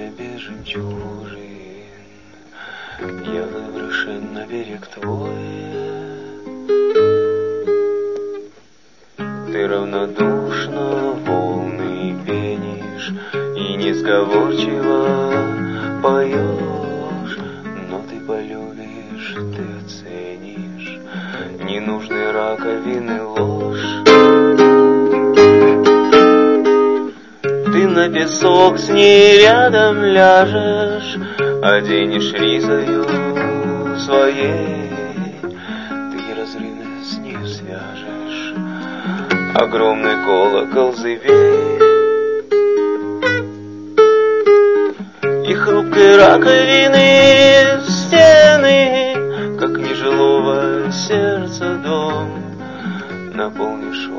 небе жемчужин, я выброшен на берег твой. Ты равнодушно волны пенишь и несговорчиво поешь, но ты полюбишь, ты оценишь ненужные раковины ложь. Ты на песок с ней рядом ляжешь, оденешь ризою своей, ты неразрывно с ней свяжешь огромный колокол зыбей. И хрупкой раковины стены, как нежилого сердца дом, наполнишь